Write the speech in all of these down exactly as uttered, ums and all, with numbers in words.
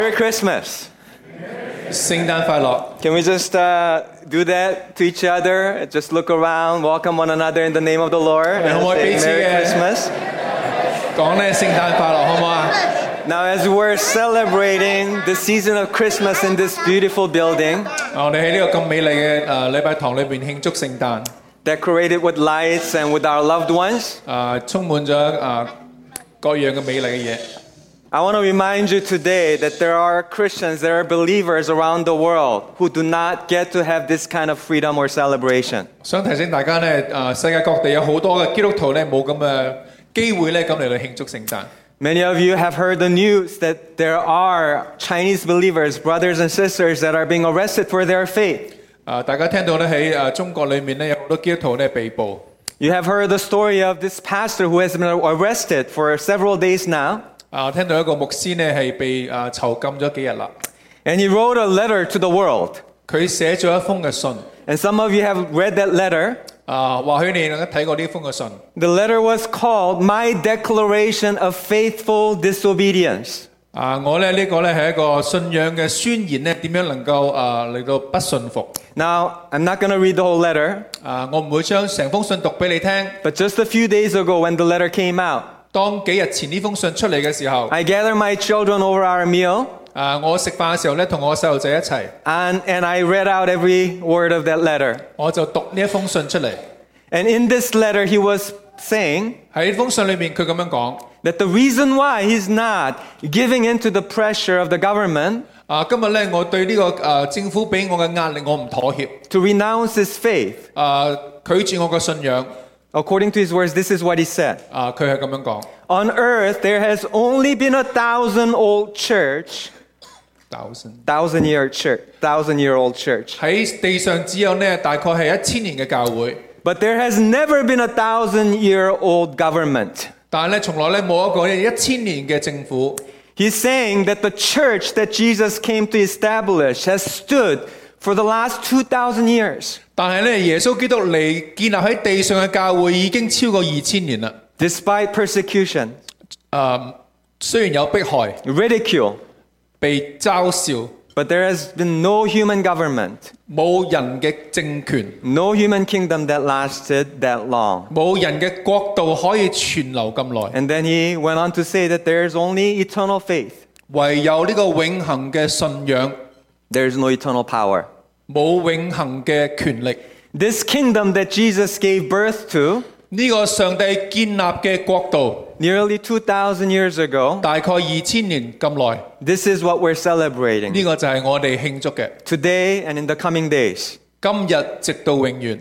Merry Christmas. 聖誕快樂。 Can we just uh, do that to each other? Just look around, welcome one another in the name of the Lord, and 可唔可以 say 彼此 Merry 嘅 Christmas. 講咧聖誕快樂，好唔好啊？ Now, as we're celebrating the season of Christmas in this beautiful building, 我哋喺呢個咁美麗嘅誒禮拜堂裏邊慶祝聖誕， decorated with lights and with our loved ones, 誒充滿咗誒各樣嘅美麗嘅嘢。 I want to remind you today that there are Christians, there are believers around the world who do not get to have this kind of freedom or celebration. 想提醒大家咧，誒世界各地有好多嘅基督徒咧冇咁嘅機會咧咁嚟到慶祝聖誕。 Many of you have heard the news that there are Chinese believers, brothers and sisters, that are being arrested for their faith. 誒大家聽到咧喺誒中國裏面咧有好多基督徒咧被捕。 You have heard the story of this pastor who has been arrested for several days now. 啊，聽到一個牧師咧係被誒囚禁咗幾日啦。 And he wrote a letter to the world. 佢寫咗一封嘅信。 And some of you have read that letter. 啊，或許你能夠睇過呢封嘅信。 The letter was called My Declaration of Faithful Disobedience. 啊，我咧呢個咧係一個信仰嘅宣言咧，點樣能夠啊嚟到不信服？ Now, I'm not going to read the whole letter. 啊，我唔會將成封信讀俾你聽。 But just a few days ago when the letter came out, 當幾日前呢封信出嚟嘅時候， I gathered my children over our meal. 啊，我食飯嘅時候咧，同我細路仔一齊， And, and I read out every word of that letter. 我就讀呢一封信出嚟。 And in this letter, he was saying 喺呢封信裏面，佢咁樣講。 that the reason why he's not giving in to the pressure of the government 啊，今日咧，我對呢、個誒、呃、政府俾我嘅壓力，我唔妥協。 to renounce his faith. 啊，拒絕我嘅信仰。 According to his words, this is what he said. 啊，佢係咁樣講。 On earth, there has only been a thousand-old church, thousand thousand-year church, thousand-year-old church. 喺地上只有呢大概係一千年嘅教會， But there has never been a thousand-year-old government. 但係咧從來咧冇一個一千年嘅政府。 He's saying that the church that Jesus came to establish has stood for the last two thousand years. 但係咧耶穌基督嚟建立喺地上嘅教會已經超過二千年啦。 Despite persecution, 誒，雖然有迫害、 ridicule, 被嘲笑， but there has been no human government, 冇人嘅政權， no human kingdom that lasted that long. 冇人嘅國度可以存留咁耐。 And then he went on to say that there is only eternal faith. 唯有呢個永恆嘅信仰， There is no eternal power. 冇永恆嘅權力。 This kingdom that Jesus gave birth to 呢個上帝建立嘅國度， nearly two thousand years ago, 大概二千年咁耐。 this is what we're celebrating 呢個就係我哋慶祝嘅， today and in the coming days. 今日直到永遠。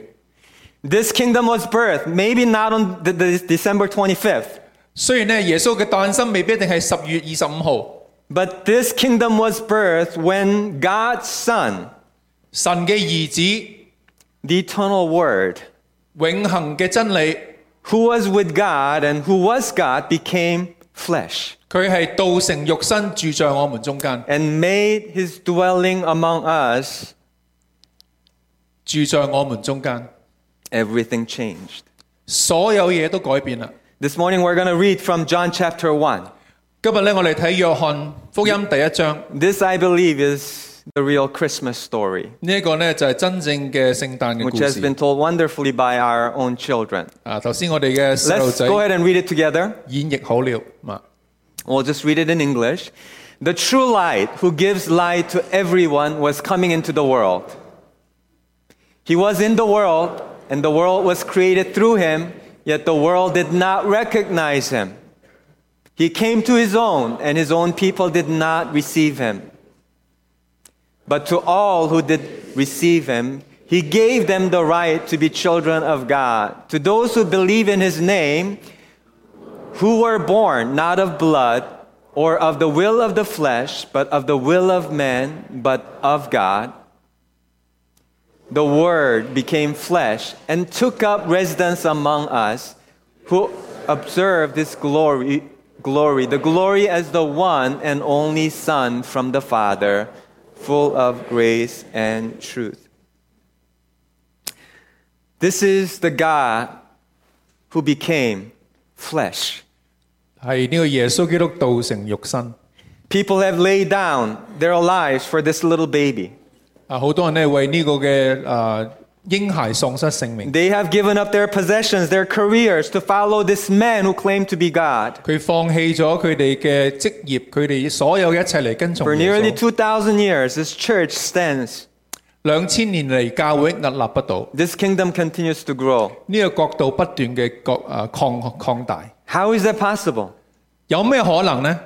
This kingdom was birthed, maybe not on the, the December twenty-fifth, 雖然咧耶穌嘅誕生未必一定係十月二十五號， but this kingdom was birthed when God's Son, 神嘅兒子， the eternal Word, 永恆嘅真理， who was with God and who was God, became flesh 佢係道成肉身住在我們中間， and made his dwelling among us. 住在我們中間， Everything changed. 所有嘢都改變啦。 This morning we're going to read from John chapter one. 今日咧，我哋睇約翰福音第一章， This, I believe, is the real Christmas story, 呢一個咧就係真正嘅聖誕嘅故 which has 事。 been told wonderfully by our own children. 啊，頭先我哋嘅細路 Let's 仔 go ahead and read it together. 演繹好了嘛。 We'll just read it in English. The true light who gives light to everyone was coming into the world. He was in the world, and the world was created through him, yet the world did not recognize him. He came to his own, and his own people did not receive him. But to all who did receive him, he gave them the right to be children of God. To those who believe in his name, who were born not of blood or of the will of the flesh, but of the will of man, but of God. The Word became flesh and took up residence among us, who observed his glory, glory, the glory as the one and only Son from the Father, full of grace and truth. This is the God who became flesh. 係呢個耶穌基督道成肉身。 People have laid down their lives for this little baby. 啊，好多人咧為呢個嘅啊嬰孩喪失性命， They have given up their possessions, their careers to follow this man who claimed to be God. 佢放棄咗佢哋嘅職業，佢哋所有嘅一切嚟跟從 For 耶 nearly 穌。 two thousand years, this church stands. 兩千年嚟，教會屹立不倒， This kingdom continues to grow. 呢、個國度不斷嘅國啊擴擴大。 How is that possible? 有咩可能呢？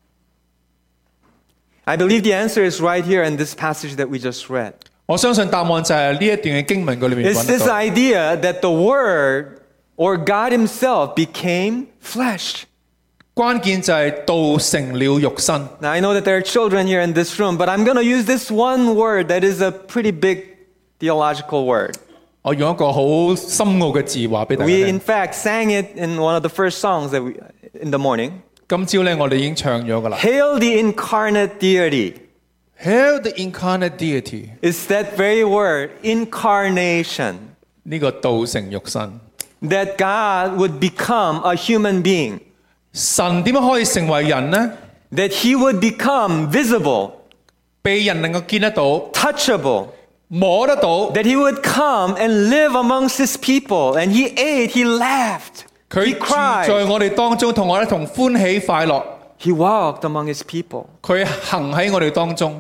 I believe the answer is right here in this passage that we just read. 我相信答案就係呢一段嘅經文嗰裏面 It's 揾得 this 到。 idea that the Word or God Himself became flesh. 關鍵就係道成了肉身。 Now, I know that there are children here in this room, but I'm going to use this one word that is a pretty big theological word. 我用一個好深奧嘅字話俾大家 We, 聽 in。fact, sang it in one of the first songs that we, in the morning. 今朝咧，我哋已經唱咗噶啦。 Hail the incarnate deity. Hail the incarnate deity， It's that very word, incarnation, 呢個道成肉身。 that God would become a human being, 神點樣可以成為人呢？ that He would become visible, 被人能夠見得到、 touchable, 摸得到。 that He would come and live amongst His people, and He ate, He laughed, 佢 He 住 cried, 在我哋當中，同我哋同歡喜快樂。 He walked among His people. 佢行喺我哋當中。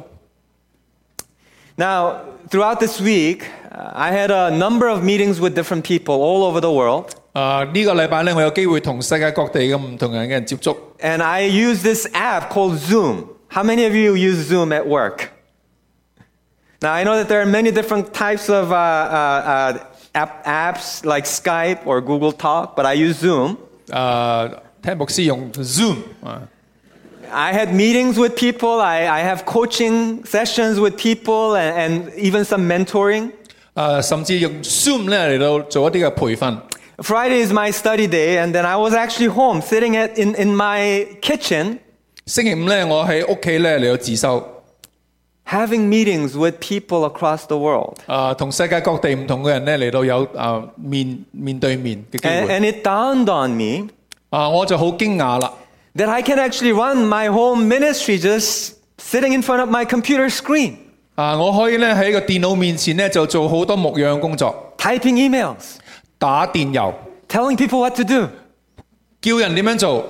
Now, throughout this week, uh, I had a number of meetings with different people all over the world, 啊、呢、個禮拜咧，我有機會同世界各地嘅唔同人嘅人接觸。 and I use this app called Zoom. How many of you use Zoom at work? Now, I know that there are many different types of uh, uh, uh, app, apps like Skype or Google Talk, but I use Zoom. 啊、聽牧師用 Zoom 啊， I had meetings with people, I, I have coaching sessions with people, and, and even some mentoring. 啊、甚至用 Zoom 咧嚟到做一啲嘅培訓。 Friday is my study day, and then I was actually home sitting at, in, in my kitchen 星期五咧，我喺屋企咧嚟到自修。 having meetings with people across the world. 啊，同世界各地唔同嘅人咧嚟到有啊面面對面嘅機 And, 會。 and it dawned on me 啊，我就好驚訝啦！ that I can actually run my whole ministry just sitting in front of my computer screen, 啊，我可以咧喺個電腦面前咧就做好多牧養工作， typing emails, 打電郵， telling people what to do. 叫人點樣做。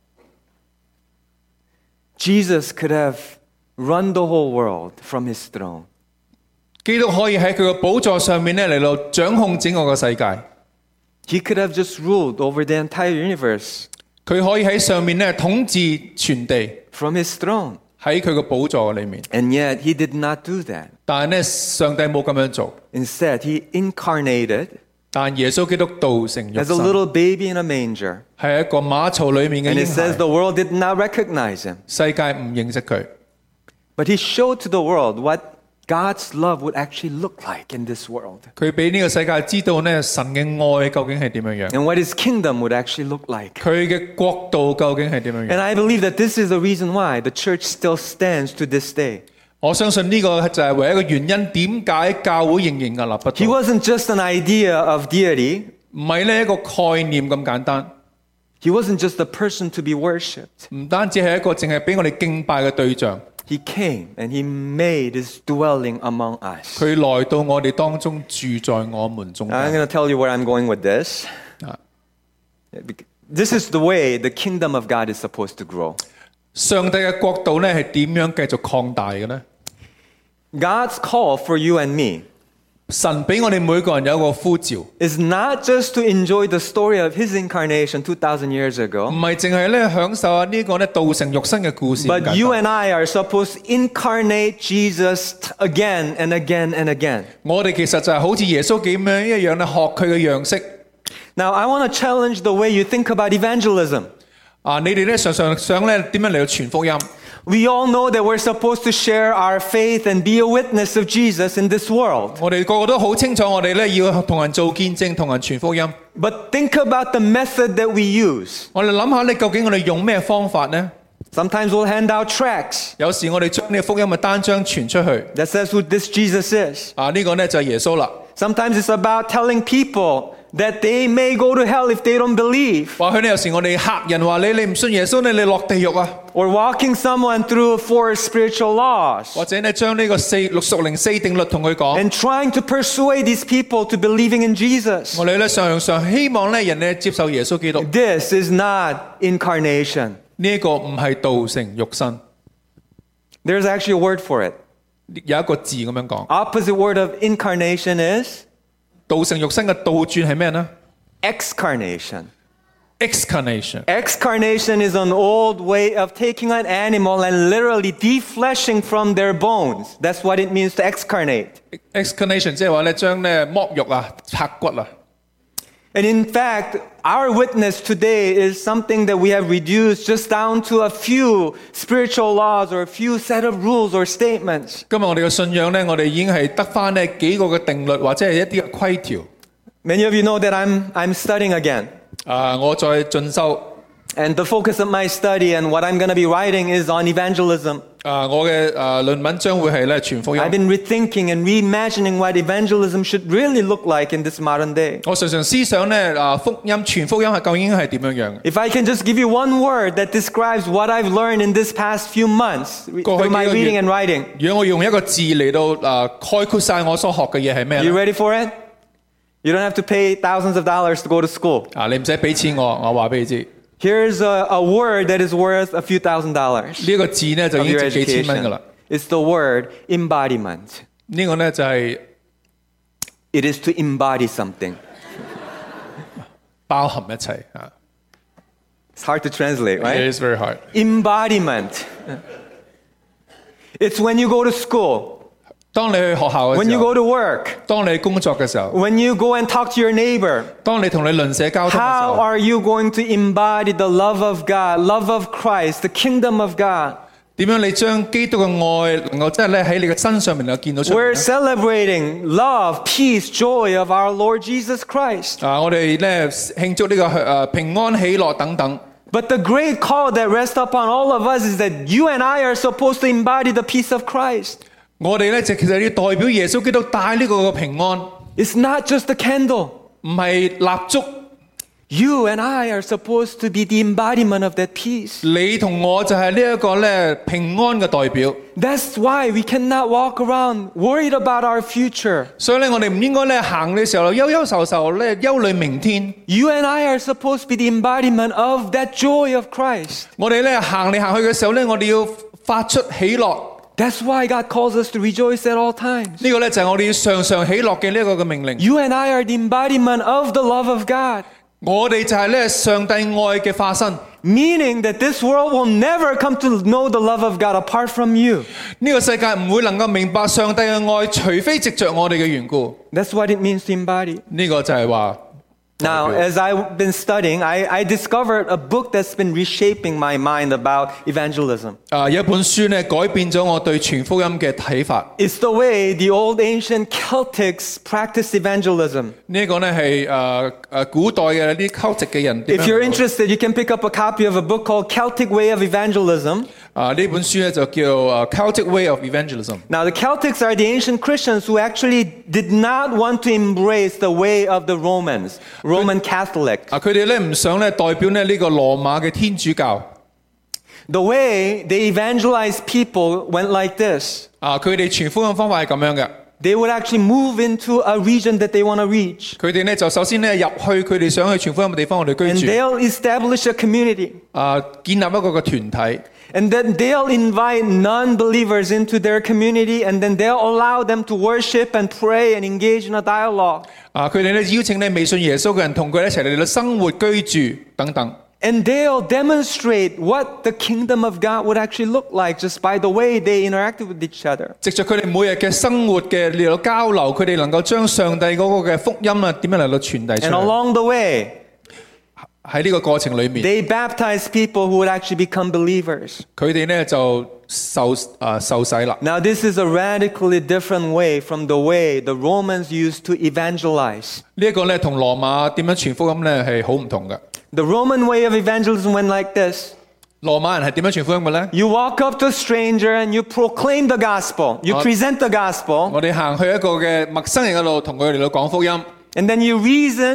Jesus could have run the whole world from his throne. 基督可以喺佢嘅寶座上面咧嚟到掌控整個個世界， He could have just ruled over the entire universe 佢可以喺上面咧統治全地， from his throne. 喺佢嘅寶座裏面。 And yet he did not do that. 但係咧，上帝冇咁樣做。 Instead, he incarnated 但耶穌基督道成肉 as a 身， little baby in a manger. 係一個馬槽裏面嘅 And it 嬰 says 孩， the world did not recognize him. 世界唔認識佢。 But he showed to the world what God's love would actually look like in this world. 佢俾呢個世界知道咧，神嘅愛究竟係點樣樣， And what his kingdom would actually look like. 佢嘅國度究竟係點樣 And 樣。 I believe that this is the reason why the church still stands to this day. 我相信呢個就係唯一一個原因，點解教會仍然屹立不 He 倒？ wasn't just an idea of deity. 唔係呢一個概念咁簡單， He wasn't just a person to be worshipped. 唔單止係一個淨係俾我哋敬拜嘅對象， He came and he made his dwelling among us. 佢來到我哋當中，住在我們中 Now, I'm 間。 going to tell you where I'm going with this. 啊 This is the way the kingdom of God is supposed to grow. 上帝嘅國度咧係點樣繼續擴大嘅呢？ God's call for you and me 神俾我哋每個人有一個呼召，唔 is not just to enjoy the story of his incarnation two thousand years ago, 係淨係咧享受下呢個咧道成肉身嘅故事咁 but 簡 you 單。 and I are supposed to incarnate Jesus again and again and again. 我哋其實就係好似耶穌咁樣一樣咧，學佢嘅樣式。 Now, I want to challenge the way you think about evangelism. 啊，你哋咧常常想咧點樣嚟到傳福音？ We all know that we're supposed to share our faith and be a witness of Jesus in this world. 我哋個個都好清楚，我哋咧要同人做見證，同人傳福音。 But think about the method that we use. 我哋諗下咧，究竟我哋用咩方法呢？ Sometimes we'll hand out tracts 有時我哋將呢個福音嘅單張傳出去。 that says who this Jesus is. 啊，呢個咧就係耶穌啦。 Sometimes it's about telling people that they may go to hell if they don't believe. 或許呢有時我哋嚇人話你你唔信耶穌咧，你落地獄啊！ Or walking someone through four spiritual laws. 或者咧將呢個四六屬靈四定律同佢講。 And trying to persuade these people to believing in Jesus. 我哋咧常常希望咧人咧接受耶穌基督。 This is not incarnation. 呢一個唔係道成肉身， There's actually a word for it. 有一個字咁樣講。 Opposite word of incarnation is 道成肉身嘅倒轉係咩呢？ excarnation. Excarnation. Excarnation is an old way of taking an animal and literally defleshing from their bones. That's what it means to excarnate. Excarnation 即係話咧將咧剝肉啊、拆骨啊。 And in fact, our witness today is something that we have reduced just down to a few spiritual laws or a few set of rules or statements. 今日我哋嘅信仰咧，我哋已經係得翻呢幾個嘅定律或者係一啲嘅規條。 Many of you know that I'm, I'm studying again. 啊，我再進修。 And the focus of my study and what I'm going to be writing is on evangelism. 啊，我嘅啊論文將會係咧傳福音。 I've been rethinking and reimagining what evangelism should really look like in this modern day. 我常常思想咧啊福音傳福音係究竟係點樣樣？ If I can just give you one word that describes what I've learned in this past few months through my reading and writing. 如果我用一個字嚟到啊概括晒我所學嘅嘢係咩 You 咧？ ready for it? You don't have to pay thousands of dollars to go to school. 啊，你唔使俾錢我，我話俾你知。 Here's a, a word that is worth a few thousand dollars 呢個字咧就 of 已經 your 值幾千蚊噶 education. 啦。 It's the word embodiment. 呢個咧就係 It is to embody something. 包含一切啊。 It's hard to translate, It right? is very hard. Embodiment. It's when you go to school, 當你去學校嘅 when 時 you 候， go to work, 當你工作嘅時候， when you go and talk to your neighbor. 當你同你鄰舍交通嘅時 How 候， are you going to embody the love of God, love of Christ, the kingdom of God? 點樣你將基督嘅愛能夠真係咧喺你嘅身上面能夠見到出嚟 We're 呢？ celebrating love, peace, joy of our Lord Jesus Christ. 啊，我哋咧慶祝呢個誒平安喜樂等等。 But the great call that rests upon all of us is that you and I are supposed to embody the peace of Christ. 我哋咧就其實要代表耶穌基督帶呢個嘅平安， It's not just a candle. 唔係蠟燭。 You and I are supposed to be the embodiment of that peace. 你同我就係呢一個咧平安嘅代表。 That's why we cannot walk around worried about our future. 所以咧，我哋唔應該咧行嘅時候憂憂愁愁咧憂慮明天。 You and I are supposed to be the embodiment of that joy of Christ. 我哋咧行嚟行去嘅時候咧，我哋要發出喜樂。 That's why God calls us to rejoice at all times. 呢個咧就係我哋要常常喜樂嘅呢一個嘅命令。 You and I are the embodiment of the love of God. 我哋就係咧上帝愛嘅化身。 Meaning that this world will never come to know the love of God apart from you. 呢個世界唔會能夠明白上帝嘅愛，除非藉着我哋嘅緣故。 That's what it means to embody. 呢個就係話。 Now, as I've been studying, I, I discovered a book that's been reshaping my mind about evangelism. 啊，有一本書咧改變咗我對傳福音嘅睇法。 It's the way the old ancient Celtics practiced evangelism. 呢個咧係誒誒古代嘅啲 Celtic 嘅人點樣 If you're interested, you can pick up a copy of a book called Celtic Way of Evangelism. 啊，呢本書咧就叫誒 Celtic Way of Evangelism。 Now, the Celtics are the ancient Christians who actually did not want to embrace the way of the Romans, Roman Catholics. 啊，佢哋咧唔想咧代表咧呢個羅馬嘅天主教。 The way they evangelized people went like this. 啊，佢哋傳福音方法係咁樣嘅。 They would actually move into a region that they want to reach. 佢哋咧就首先咧入去佢哋想去傳福音嘅地方，我哋 And 居住。 they'll establish a community. 啊，建立一個嘅團體。 And then they'll invite non-believers into their community, and then they'll allow them to worship and pray and engage in a dialogue. 啊，佢哋咧邀請咧未信耶穌嘅人同佢哋一齊嚟到生活居住等等。 And they'll demonstrate what the kingdom of God would actually look like just by the way they interacted with each other. 藉着佢哋每日嘅生活嘅嚟到交流，佢哋能夠將上帝嗰個嘅福音啊點樣嚟到傳遞出 And 嚟。 along the way, 喺呢個過程裏面， they baptized people who would actually become believers. 佢哋咧就受啊受洗啦。 Now, this is a radically different way from the way the Romans used to evangelize. 呢一個咧同羅馬點樣傳福音咧係好唔同嘅。 The Roman way of evangelism went like this. 羅馬人係點樣傳福音嘅咧？ You walk up to a stranger and you proclaim the gospel. You Uh, present the gospel. 我哋行去一個嘅陌生人嗰度，同佢哋嚟到講福音。 And then you reason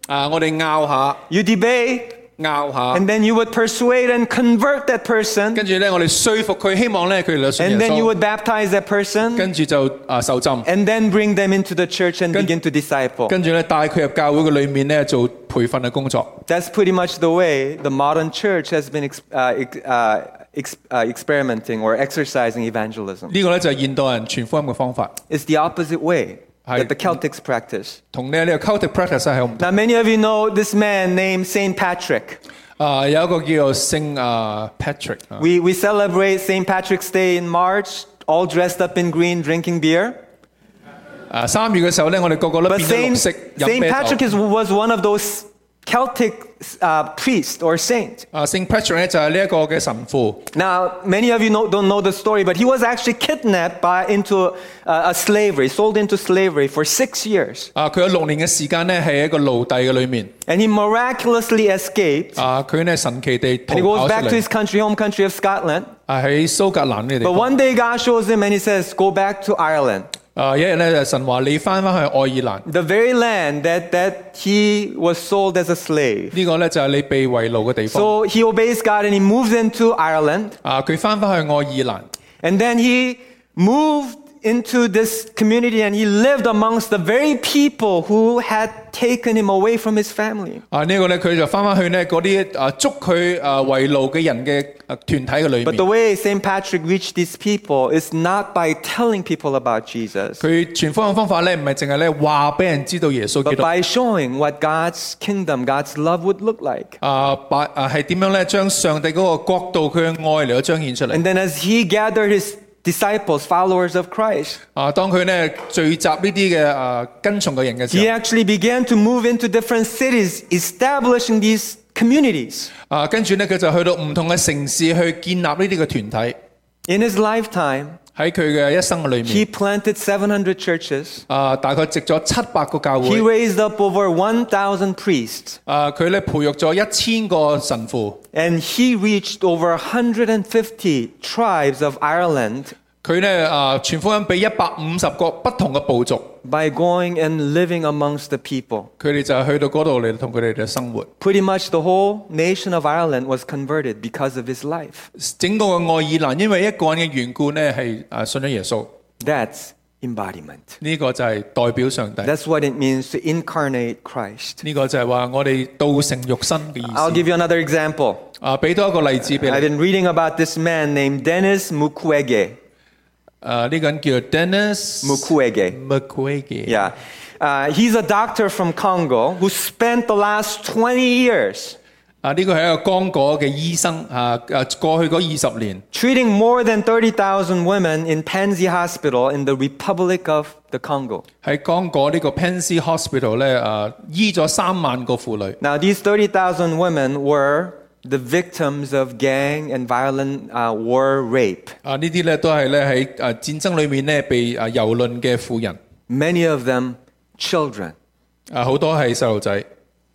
啊，我哋拗下， You debate, 拗下， and then you would persuade and convert that person, 跟住咧我哋說服佢，希望咧佢哋信 and 耶 then you 穌， would baptize that person, 跟住就啊受浸， and then bring them into the church and 跟- begin to disciple. 跟住咧帶佢入教會嘅裏面咧做培訓嘅工作。 That's pretty much the way the modern church has been ex- uh, ex- uh, ex- uh, experimenting or exercising evangelism. 呢個咧就係現代人傳福音嘅方法， It's the opposite way Hi. that the Celtics practice. 同咧呢個 Celtic practice 係好唔同。 Now, many of you know this man named Saint Patrick. 啊，有一個叫做聖啊 Patrick 啊 We, we celebrate Saint Patrick's Day in March, all dressed up in green, drinking beer. 啊三月嘅時候咧，我哋個個都 But 變咗綠 Saint, 色飲 Saint 啤 Patrick 酒。 is, was one of those Celtic uh, priest or saint. 啊，聖 Patrick 咧就係呢一個嘅神父。 Now, many of you know, don't know the story, but he was actually kidnapped by, into uh, a slavery, sold into slavery for six years. 啊，佢有六年嘅時間咧係一個奴隸嘅裏面。 And he miraculously escaped. 啊，佢咧神奇地逃 And he 跑 goes 出 back to 嚟 his。country, home country of Scotland. 啊，喺蘇格蘭呢個地 But 方。 one day God shows him and he says, go back to Ireland. 啊，一日咧神話你翻翻去愛爾蘭， The very land that, that he was sold as a slave. 呢個咧就係你被遺奴嘅地方。 So he obeys God and he moves into Ireland. 啊，佢翻翻去愛爾蘭。 And then he moved into this community and he lived amongst the very people who had taken him away from his family. 啊，呢個咧佢就翻翻去呢嗰啲啊捉佢啊為奴嘅人嘅啊團體嘅裏 But the 面。 way Saint Patrick reached these people is not by telling people about Jesus, 佢傳福音嘅方法咧唔係淨係咧話俾人知道耶穌基 but 督。 by showing what God's kingdom, God's love would look like. 啊，把啊係點樣咧將上帝嗰個國度佢嘅愛嚟到彰顯出嚟。 And then as he gathered his disciples, followers of Christ, 啊，當佢咧聚集呢啲嘅啊跟從嘅人嘅時 he 候， actually began to move into different cities, establishing these communities. 啊跟住咧佢就去到唔同嘅城市去建立呢啲嘅團體。 In his lifetime, 喺佢嘅一生嘅裏 he 面， planted seven hundred churches. 啊大概植咗七百個教 He 會， raised up over one thousand priests. 啊佢咧培育咗一千個神父， And he reached over one hundred fifty tribes of Ireland 佢咧啊傳福音俾一百五十個不同嘅部族， by going and living amongst the people. 佢哋就係去到嗰度嚟同佢哋嘅生活。 Pretty much the whole nation of Ireland was converted because of his life. 整個嘅愛爾蘭因為一個人嘅緣故咧係啊信咗耶穌， That's embodiment. 呢、個就係代表上帝，呢、 That's what it means to incarnate Christ. 個就係話我哋道成肉身嘅意 I'll 思。 give you another example. 啊，俾多一個例子俾 I've 你。 been reading about this man named Dennis Mukwege. 啊，呢個人叫 Dennis Mukwege. Mukwege。 Yeah. Uh, he's a doctor from Congo who spent the last twenty years 啊，呢個係一個剛果嘅醫生啊，啊過去嗰二十年 treating more than thirty thousand women in Panzi Hospital in the Republic of the Congo. 喺剛果呢個 Pansy Hospital 咧啊，醫咗三萬個婦女。 Now, these thirty thousand women were the victims of gang and violent uh, war rape. 啊，呢啲咧都係咧喺啊戰爭裏面咧被啊蹂躪嘅婦人， Many of them children. 啊好多係細路仔。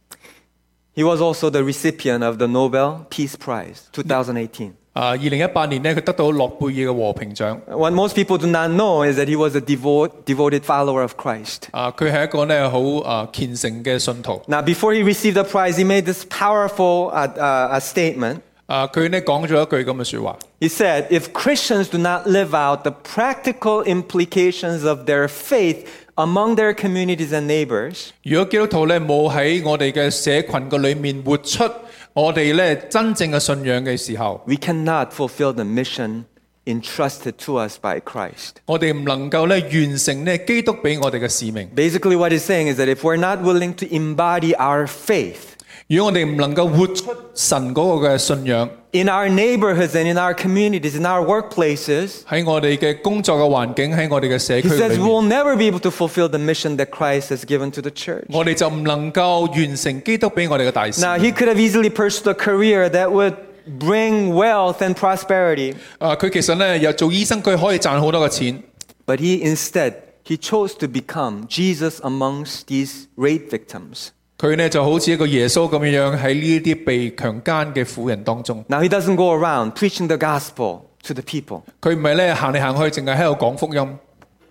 He was also the recipient of the Nobel Peace Prize twenty eighteen. 啊，二零一八年咧佢得到諾貝爾嘅和平獎。 What most people do not know is that he was a devote, devoted follower of Christ. 啊，佢係一個咧好啊虔誠嘅信徒。 Now, before he received the prize, he made this powerful uh, uh, uh, statement. 啊，佢咧講咗一句咁嘅説話。 He said, if Christians do not live out the practical implications of their faith among their communities and neighbors, 如果基督徒咧冇喺我哋嘅社群嘅裏面活出我哋咧真正嘅信仰嘅時候， we cannot fulfill the mission entrusted to us by Christ. 我哋唔能夠咧完成咧基督俾我哋嘅使命。 Basically, what he's saying is that if we're not willing to embody our faith 如果我哋唔能夠活出神嗰個嘅信仰， in our neighborhoods and in our communities, in our workplaces, 喺我哋嘅工作嘅環境，喺我哋嘅社 he 區 says 裏 we 面， will never be able to fulfill the mission that Christ has given to the church. 我哋就唔能夠完成基督俾我哋嘅大使 Now, 命。 he could have easily pursued a career that would bring wealth and prosperity, 啊，佢其實咧又做醫生，佢可以賺好多嘅錢， but he instead, he chose to become Jesus amongst these rape victims. 佢咧就好似一個耶穌咁樣樣喺呢啲被強姦嘅婦人當中。 Now, he doesn't go around preaching the gospel to the people, 佢唔係咧行嚟行去，淨係喺度講福音，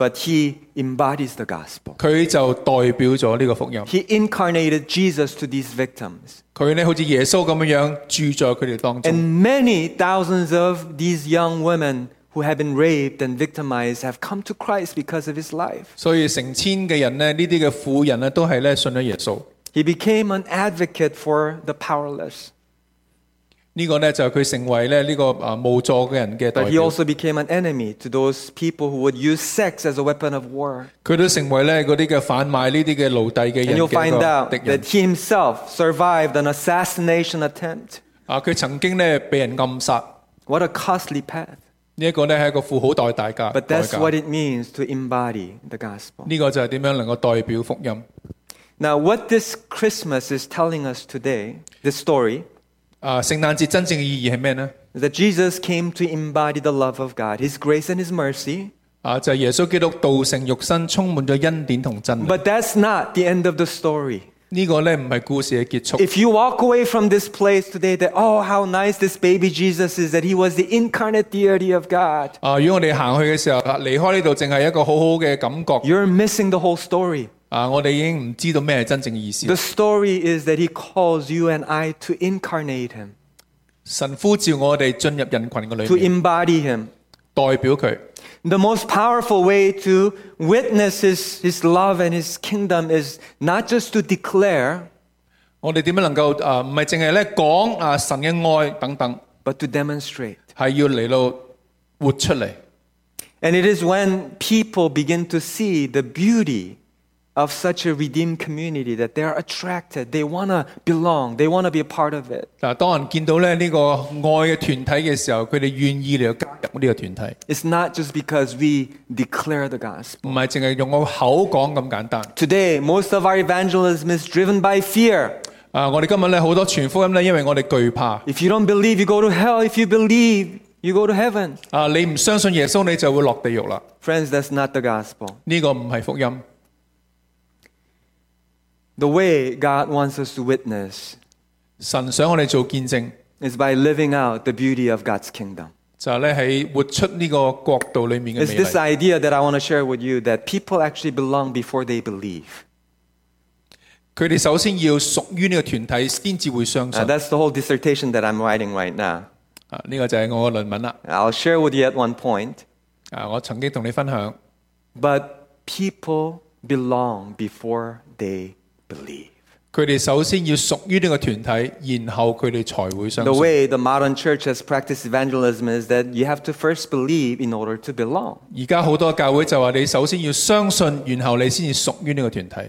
but he embodies the gospel. 佢就代表咗呢個福音。 He incarnated Jesus to these victims. 佢咧好似耶穌咁樣樣住在佢哋當中。 And many thousands of these young women who have been raped and victimized have come to Christ because of his life. 所以成千嘅人咧，呢啲嘅婦人咧，都係咧信咗耶穌。 He became an advocate for the powerless. 呢個咧就係佢成為咧呢個啊無助嘅人嘅代 But he 表。 also became an enemy to those people who would use sex as a weapon of war. 佢都成為咧嗰啲嘅販賣呢啲嘅奴隸嘅 And 人 you'll 嘅一 find 個 out 敵人 that。he himself survived an assassination attempt. 啊，佢曾經咧被人暗殺， What a costly path. 呢一個咧係一個付好大代價。 But 代 that's what 價 it means to embody the gospel. 呢個就係點樣能夠代表福音。 Now, what this Christmas is telling us today, this story, 啊，聖誕節真正嘅意義係咩呢？ is that Jesus came to embody the love of God, his grace and his mercy. 啊，就係耶穌基督道成肉身，充滿咗恩典同真理。 But that's not the end of the story. 呢個咧唔係故事嘅結束。 If you walk away from this place today that, oh, how nice this baby Jesus is, that he was the incarnate deity of God, 啊，如果我哋行去嘅時候，啊離開呢度，淨係一個好好嘅感覺。 you're missing the whole story. 啊，我哋已經唔知道咩係真正嘅意思。 The story is that he calls you and I to incarnate him, 神呼召我哋進入人群嘅裏 to 面， embody him. 代表佢。 The most powerful way to witness his, his love and his kingdom is not just to declare, 我哋點樣能夠啊？唔係淨係咧講啊神嘅愛等等， but to demonstrate. 係要嚟到活出嚟。 And it is when people begin to see the beauty of such a redeemed community that they are attracted. They want to belong. They want to be a part of it. 嗱，當人見到咧呢個愛嘅團體嘅時候，佢哋願意嚟到加入呢個團體， It's not just because we declare the gospel. 唔係淨係用個口講咁簡單。 Today, most of our evangelism is driven by fear. 啊，我哋今日咧好多傳福音咧，因為我哋懼怕。 If you don't believe, you go to hell. If you believe, you go to heaven. 啊，你唔相信耶穌，你就會落地獄啦。 Friends, that's not the gospel. 呢個唔係福音。 The way God wants us to witness 神想我哋做見證， is by living out the beauty of God's kingdom. 就係咧喺活出呢個國度裏面嘅 It's 美 this 麗。 idea that I want to share with you that people actually belong before they believe. 佢哋首先要屬於呢個團體，先至會相 Uh, 信。 that's the whole dissertation that I'm writing right now. 啊，呢個就係我嘅論文啦。 I'll share with you at one point. 啊，我曾經同你分享， But people belong before they believe. 佢哋首先要屬於呢個團體，然後佢哋才會相 The 信。 way the modern church has practiced evangelism is that you have to first believe in order to belong. 而家好多教會就話你首先要相信，然後你先至屬於呢個團體。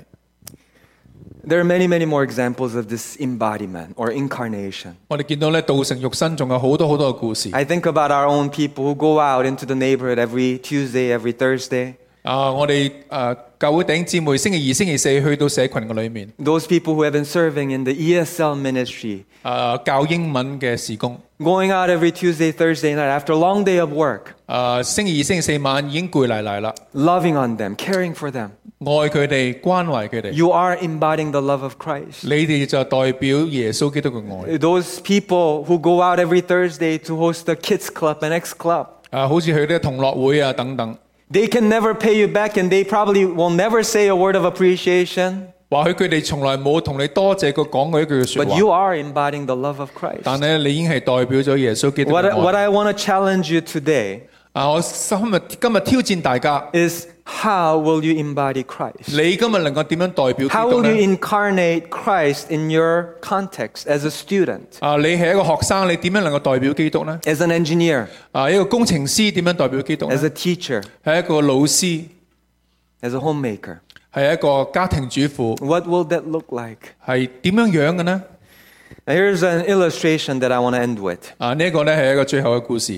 There are many, many more examples of this embodiment or incarnation. 我哋見到咧道成肉身，仲有好多好多嘅故事。 I think about our own people who go out into the neighborhood every Tuesday, every Thursday. 啊，我哋誒教會弟兄姊妹星期二、星期四去到社群嘅裏面， Those people who have been serving in the E S L ministry, 誒教英文嘅事工。 going out every Tuesday, Thursday night after a long day of work, 誒星期二、星期四晚已經攰賴賴啦， loving on them, caring for them. 愛佢哋，關懷佢哋。 You are embodying the love of Christ. 你哋就代表耶穌基督嘅愛。 Those people who go out every Thursday to host the kids club and X club, 啊，好似去啲同樂會啊等等， they can never pay you back and they probably will never say a word of appreciation, 或許佢哋從來冇同你多謝過講過一句説 but 話， you are embodying the love of Christ. 但係你已經係代表咗耶穌基督 What 嘅 I, what 愛。 I want to challenge you today 啊，我今日今日挑戰大家， is how will you embody Christ? 你今日能夠點樣代表基 How 督 will you 呢？ incarnate Christ in your context as a student, 啊，你係一個學生，你點樣能夠代表基督呢？ as an engineer, 啊，一個工程師點樣代表基督呢 as？a teacher, 係一個老師， as a homemaker? 係一個家庭主婦， What will that look like? 係點樣樣嘅呢？ Now, here's an illustration that I want to end with. 啊，呢一個咧係一個最後嘅故事。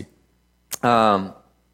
Um,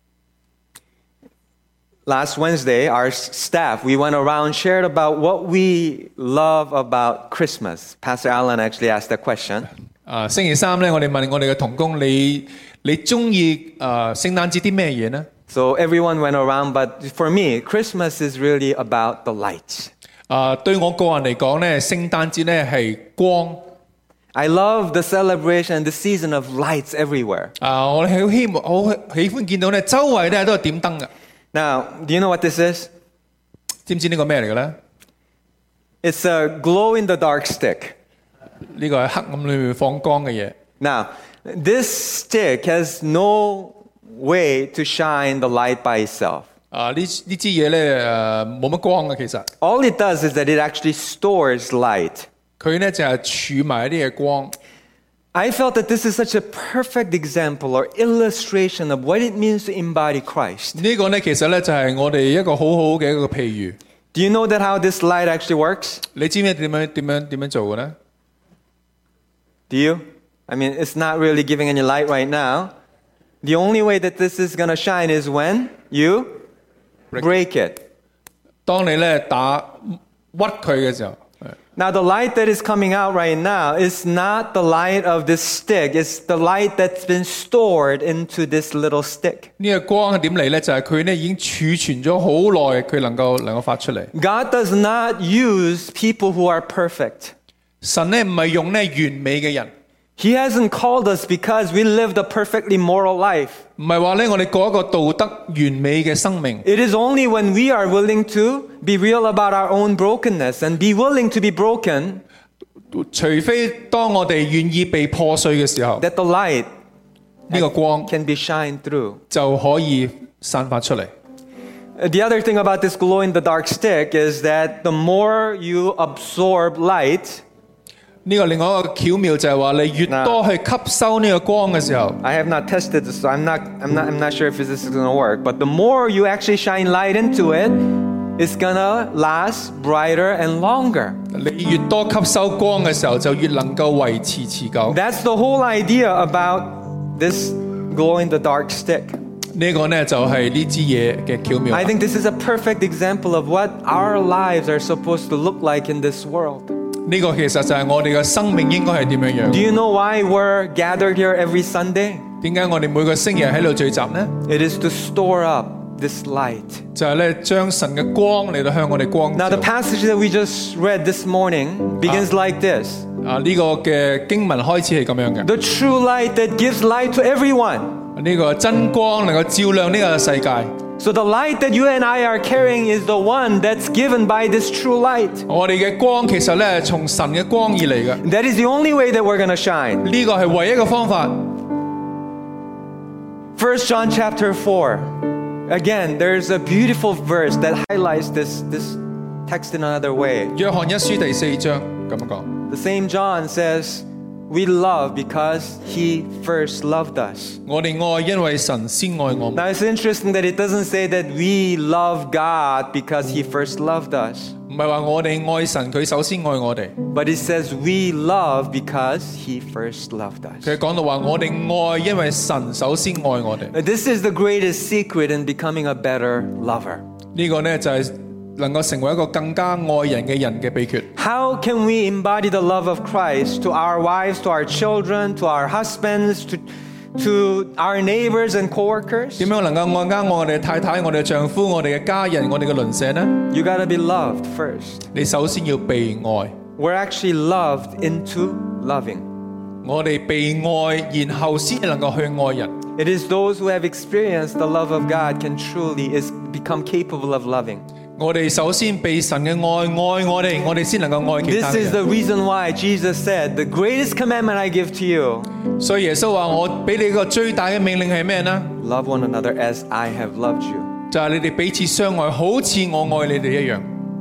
last Wednesday, our s- staff, we went around, shared about what we love about Christmas. Pastor Allen actually asked that question. 啊，星期三咧，我哋問我哋嘅同工，你你中意啊聖誕節啲咩嘢呢？ So everyone went around, but for me, Christmas is really about the lights. 啊，對我個人嚟講咧，聖誕節咧係光。 I love the celebration, the season of lights everywhere. 啊，我哋好希望好喜歡見到咧，周圍咧都係點燈嘅。 Now, do you know what this is? 知唔知呢個咩嚟嘅咧？ It's a glow-in-the-dark stick. 呢個係黑暗裏面放光嘅嘢。 Now, this stick has no way to shine the light by itself. 啊，呢呢支嘢咧誒冇乜光嘅其實， All it does is that it actually stores light. 佢咧就係儲埋一啲嘅光。 I felt that this is such a perfect example or illustration of what it means to embody Christ. 呢個咧其實咧就係我哋一個好好嘅一個譬喻。 Do you know that how this light actually works? 你知唔知點樣點樣點樣做嘅咧？ Do you? I mean, it's not really giving any light right now. The only way that this is going to shine is when you break it. 當你咧打屈佢嘅時候。 Now, the light that is coming out right now is not the light of this stick. It's the light that's been stored into this little stick. 呢個光係點嚟咧？就係佢咧已經儲存咗好耐，佢能夠能夠發出嚟。 God does not use people who are perfect. 神咧唔係用咧完美嘅人， He hasn't called us because we lived a perfectly moral life. 唔係話咧我哋過一個道德完美嘅生命。 It is only when we are willing to be real about our own brokenness and be willing to be broken 除非當我哋願意被破碎嘅時候， that the light 呢個光 can be shined through. 就可以散發出嚟。 Uh, The other thing about this glow-in-the-dark stick is that the more you absorb light, 呢個另外一個巧妙就係話你越多去吸收呢個光嘅時候， I have not tested this, so I'm not, I'm not, I'm not sure if this is going to work. But the more you actually shine light into it, it's going to last brighter and longer. 你越多吸收光嘅時候，就越能夠維持持久。 That's the whole idea about this glow-in-the-dark stick. 呢個呢就係呢支嘢嘅巧妙。 I think this is a perfect example of what our lives are supposed to look like in this world. 呢個其實就係我哋嘅生命應該係點樣樣。 Do you know why we're gathered here every Sunday? 點解我哋每個星期喺度聚集呢？ It is to store up this light. 就係咧將神嘅光嚟到向我哋光 Now, 照 the。passage that we just read this morning begins like this. 啊，呢個嘅經文開始係咁樣嘅。 The true light that gives light to everyone. 呢個真光能夠照亮呢個世界。 So the light that you and I are carrying is the one that's given by this true light. 我哋嘅光其實咧係從神嘅光而嚟嘅。 That is the only way that we're going to shine. 呢個係唯一嘅方法。 First John chapter four. Again, there's a beautiful verse that highlights this, this text in another way. 約翰一書第四章咁樣講。 The same John says, we love because he first loved us. 我哋愛因為神先愛我們。 Now it's interesting that it doesn't say that we love God because he first loved us. 唔係話我哋愛神，佢首先愛我哋。 But it says we love because he first loved us. 佢講到話我哋愛，因為神首先愛我哋。 This is the greatest secret in becoming a better lover. 呢個呢，就係能夠成為一個更加愛人嘅人嘅秘訣。 How can we embody the love of Christ to our wives, to our children, to our husbands, to, to our neighbors and coworkers? 點樣能夠愛啱我哋嘅太太、我哋嘅丈夫、我哋嘅家人、我哋嘅鄰舍呢？ You gotta be loved first. 你首先要被愛。 We're actually loved into loving. 我哋被愛，然後先能夠去愛人。 It is those who have experienced the love of God can truly is become capable of loving. 我哋首先被神嘅愛愛我哋，我哋先能夠愛其 This 他 is 人。 the reason why Jesus said, the greatest commandment I give to you, 所以耶穌話：我俾你個最大嘅命令係咩呢？ love one another as I have loved you. 就係你哋彼此相愛，好似我愛你哋一樣，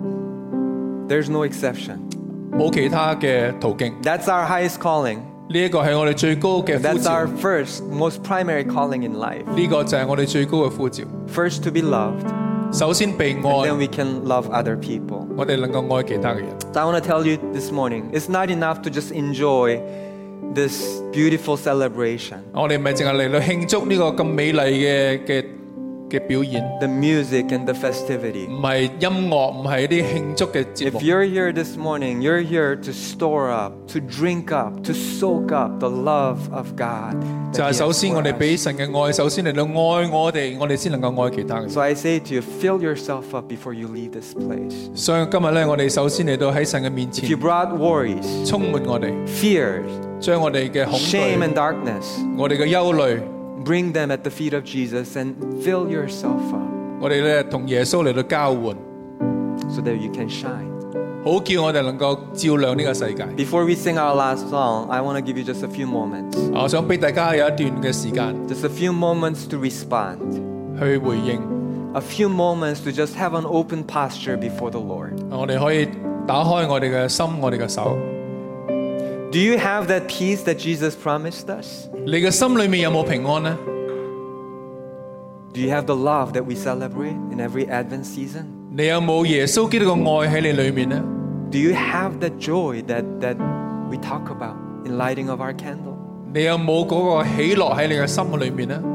There's no exception. 冇其他嘅途徑。 That's our highest calling. 呢一個係我哋最高嘅呼 That's 召， our first, most primary calling in life. 呢個就係我哋最高嘅呼召。 First to be loved, 首先被 and then 愛， we can love other people. 我哋能夠愛其他嘅人。 So I want to tell you this morning, it's not enough to just enjoy this beautiful celebration, 我哋唔係淨係嚟到慶祝呢個咁美麗嘅嘅嘅表演， the music and the festivity. 唔係音樂，唔係一啲慶祝嘅節 If 目。 you're here this morning, you're here to store up, to drink up, to soak up the love of God. 就 that 係 He 首 has 先 for 我哋 us. 俾神嘅愛，首先嚟到愛我哋，我哋先能夠愛其他嘅人。 So I say to you, fill yourself up before you leave this place. 所以今日咧，我哋首先嚟到喺神嘅面 If you 前， brought worries, 充滿我哋， fears, 將我哋嘅恐 shame 懼、 and darkness, 我哋嘅憂慮， bring them at the feet of Jesus and fill yourself up. 我哋咧同耶穌嚟到交換， so that you can shine. 好叫我哋能夠照亮呢個世界。 Before we sing our last song, I want to give you just a few moments. 我想俾大家有一段嘅時間 Just a few moments to respond. 去回應， A few moments to just have an open posture before the Lord. 我哋可以打開我哋嘅心，我哋嘅手。 Do you have that peace that Jesus promised us? 你嘅心裏面有冇平安呢？ Do you have the love that we celebrate in every Advent season? 你有冇耶穌基督嘅愛喺你裏面呢？ Do you have that joy that, that we talk about in lighting of our candle? 你有冇嗰個喜樂喺你嘅心嘅裏面呢？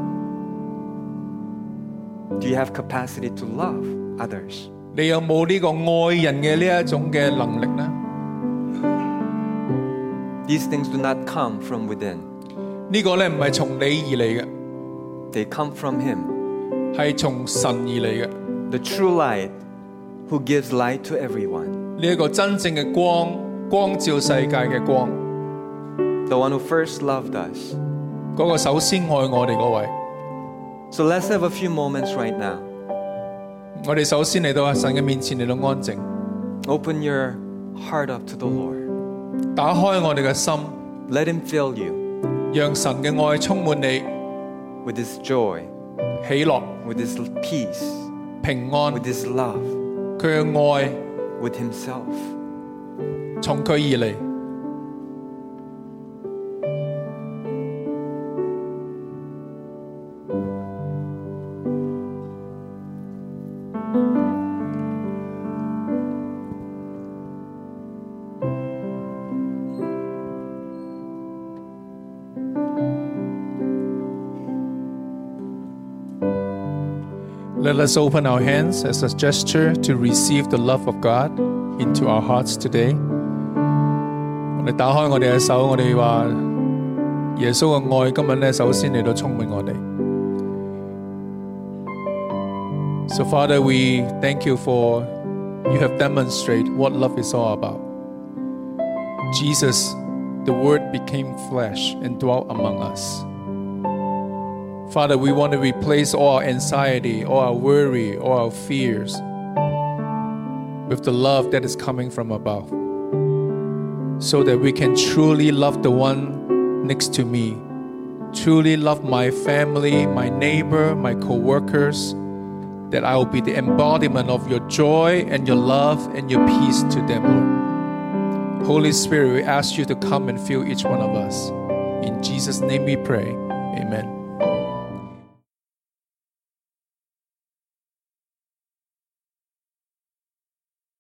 Do you have capacity to love others? 你有冇呢個愛人嘅呢一種嘅能力呢？ These things do not come from within. 呢個咧唔係從你而嚟嘅， They come from Him, 係從神而嚟嘅。 the true light who gives light to everyone, 呢一個真正嘅光，光照世界嘅光， the one who first loved us. 嗰個首先愛我哋嗰位。 So let's have a few moments right now. 我哋首先嚟到神嘅面前嚟到安靜， Open your heart up to the Lord. 打開我哋嘅心， Let Him fill you 讓神嘅愛充滿你， with His joy, 喜樂、 with His peace, 平安， with His love, 佢嘅愛 with Himself. 從佢而嚟。 Let us open our hands as a gesture to receive the love of God into our hearts today. 我哋打開我哋嘅手，我哋話耶穌嘅愛今日咧，首先嚟到充滿我哋。So Father, we thank you for you have demonstrated what love is all about. Jesus, the Word became flesh and dwelt among us. Father, we want to replace all our anxiety, all our worry, all our fears with the love that is coming from above, so that we can truly love the one next to me, truly love my family, my neighbor, my co-workers, that I will be the embodiment of your joy and your love and your peace to them, Lord. Holy Spirit, we ask you to come and fill each one of us. In Jesus' name we pray. Amen.